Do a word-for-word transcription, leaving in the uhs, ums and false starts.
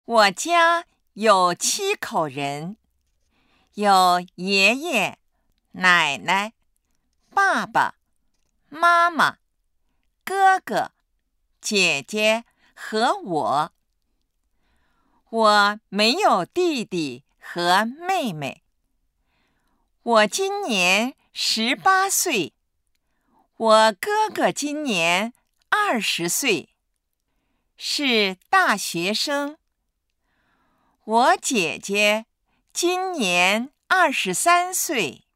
我家有七口人，有爷爷、奶奶、爸爸妈妈、哥哥、姐姐和我。我没有弟弟和妹妹。我今年十八岁，我哥哥今年二十岁，是大学生。我姐姐今年二十三岁。